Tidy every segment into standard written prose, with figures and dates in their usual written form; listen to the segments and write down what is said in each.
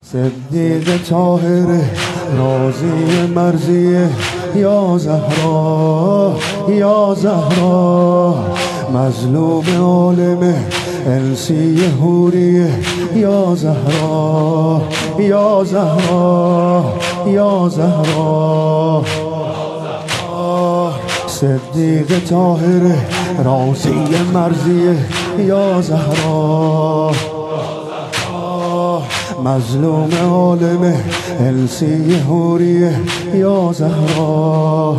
صدیق طاهره رازی مرزیه یا زهرا یا زهرا، مظلوم عالم انسی حوریه یا زهرا یا زهرا یا زهرا. صدیق طاهره رازی مرزیه یا زهرا، مظلوم عالم انسی حوریه یا زهرا.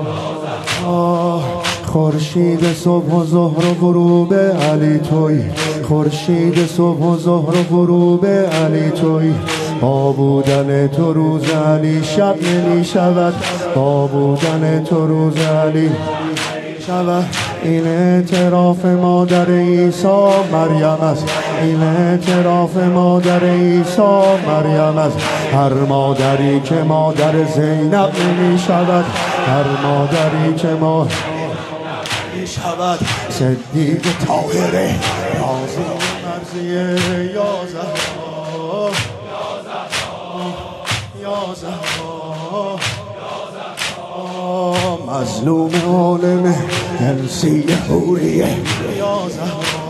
خورشید صبح و ظهر و غروب علی توی، خورشید صبح و ظهر و غروب علی توی. با بودن تو روز علی شب نمی شود، با بودن تو روز علی شود. این اعتراف مادر عیسی مریم است، این اعتراف مادر عیسی مریم است. هر مادری که مادر زینب نمی شود، هر مادری که مادر نمی شود. صدیق طاهره رازی مرزیه یا زهرا یا زهرا، مظلوم عالم انسی حوریه یا زهرا.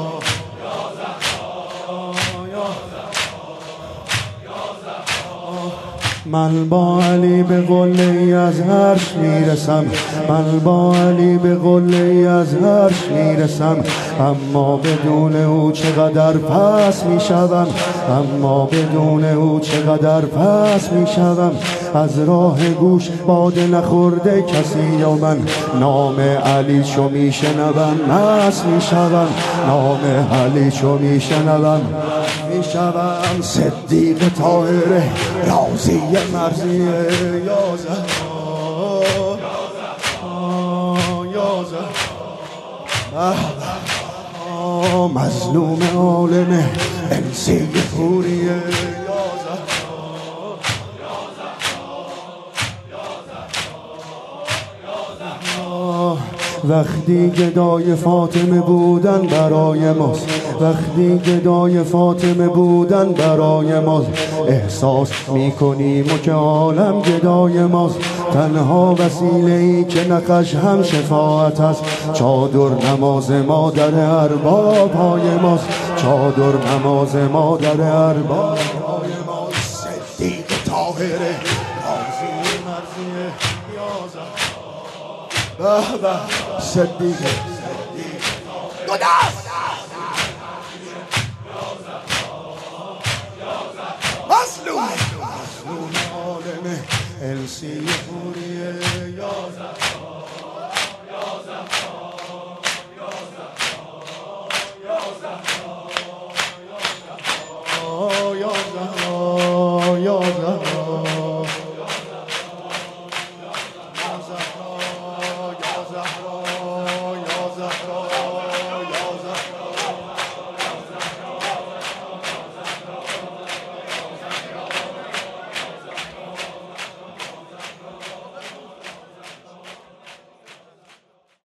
من با علی به قله از عرش میرسم، من با علی به قله از عرش میرسم. اما بدون او چقدر پس میشوم، اما بدون او چقدر پس میشوم. از راه گوش باده نخورده کسی و من نام علی چو میشنوم مست میشوم، نام علی چو میشنوم میشوم. صدیق طاهره رازی مرزیه یا زهرا یا زهرا، مظلوم عالم انسی حوریه یا زهرا. وقتی گدای فاطمه بودن برای ماست، وقتی گدای فاطمه بودن برای ماست. احساس میکنیم و که عالم گدای ماست. تنها وسیله‌ای که نقش هم شفاعت است، چادر نماز مادر ارباب پای ماست، چادر نماز مادر ارباب پای ماست. صدیق طاهره رازی مرزیه یا زهرا، به به صدیق گداست مظلوم عالم انسی